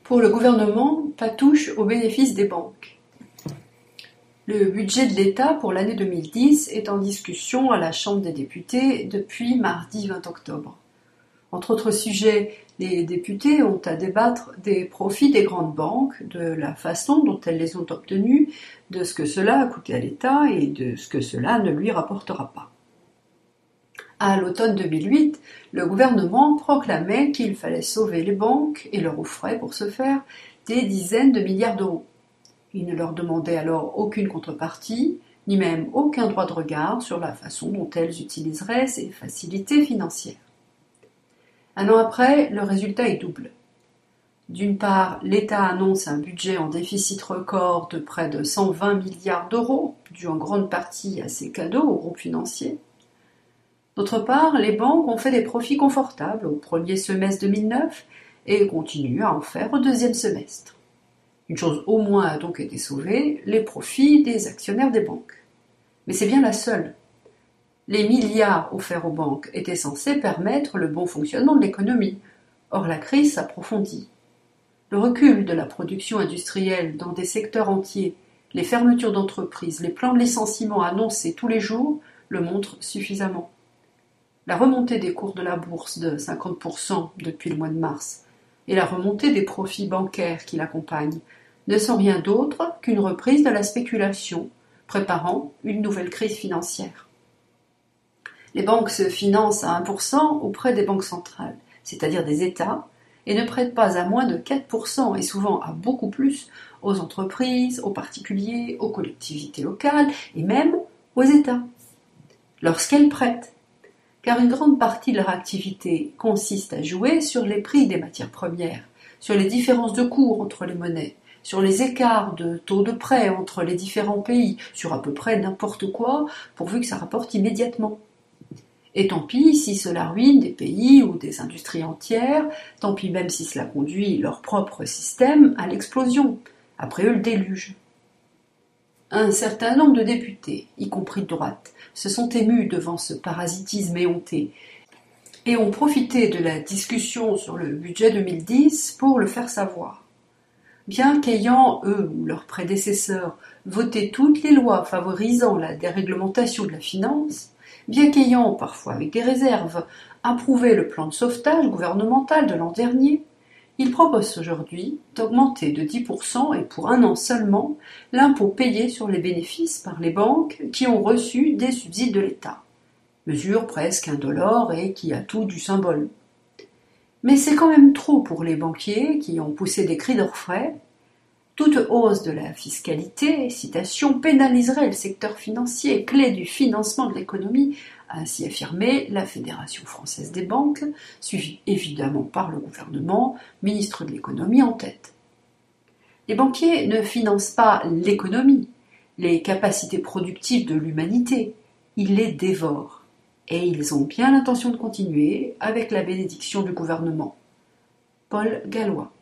Pour le gouvernement, pas touche aux bénéfices des banques. Le budget de l'État pour l'année 2010 est en discussion à la Chambre des députés depuis mardi 20 octobre. Entre autres sujets, les députés ont à débattre des profits des grandes banques, de la façon dont elles les ont obtenus, de ce que cela a coûté à l'État et de ce que cela ne lui rapportera pas. À l'automne 2008, le gouvernement proclamait qu'il fallait sauver les banques et leur offrait pour ce faire des dizaines de milliards d'euros. Il ne leur demandait alors aucune contrepartie, ni même aucun droit de regard sur la façon dont elles utiliseraient ces facilités financières. Un an après, le résultat est double. D'une part, l'État annonce un budget en déficit record de près de 120 milliards d'euros, dû en grande partie à ses cadeaux aux groupes financiers. D'autre part, les banques ont fait des profits confortables au premier semestre 2009 et continuent à en faire au deuxième semestre. Une chose au moins a donc été sauvée, les profits des actionnaires des banques. Mais c'est bien la seule. Les milliards offerts aux banques étaient censés permettre le bon fonctionnement de l'économie. Or la crise s'approfondit. Le recul de la production industrielle dans des secteurs entiers, les fermetures d'entreprises, les plans de licenciement annoncés tous les jours le montrent suffisamment. La remontée des cours de la bourse de 50% depuis le mois de mars et la remontée des profits bancaires qui l'accompagnent ne sont rien d'autre qu'une reprise de la spéculation, préparant une nouvelle crise financière. Les banques se financent à 1% auprès des banques centrales, c'est-à-dire des États, et ne prêtent pas à moins de 4% et souvent à beaucoup plus aux entreprises, aux particuliers, aux collectivités locales et même aux États. Lorsqu'elles prêtent, car une grande partie de leur activité consiste à jouer sur les prix des matières premières, sur les différences de cours entre les monnaies, sur les écarts de taux de prêt entre les différents pays, sur à peu près n'importe quoi, pourvu que ça rapporte immédiatement. Et tant pis si cela ruine des pays ou des industries entières, tant pis même si cela conduit leur propre système à l'explosion, après eux le déluge. Un certain nombre de députés, y compris de droite, se sont émus devant ce parasitisme éhonté et ont profité de la discussion sur le budget 2010 pour le faire savoir. Bien qu'ayant, eux ou leurs prédécesseurs, voté toutes les lois favorisant la déréglementation de la finance, bien qu'ayant, parfois avec des réserves, approuvé le plan de sauvetage gouvernemental de l'an dernier, ils proposent aujourd'hui d'augmenter de 10% et pour un an seulement l'impôt payé sur les bénéfices par les banques qui ont reçu des subsides de l'État. Mesure presque indolore et qui a tout du symbole. Mais c'est quand même trop pour les banquiers qui ont poussé des cris d'orfraie. Toute hausse de la fiscalité, citation, pénaliserait le secteur financier, clé du financement de l'économie, a ainsi affirmé la Fédération française des banques, suivie évidemment par le gouvernement, ministre de l'économie en tête. Les banquiers ne financent pas l'économie, les capacités productives de l'humanité, ils les dévorent. Et ils ont bien l'intention de continuer avec la bénédiction du gouvernement. Paul Gallois.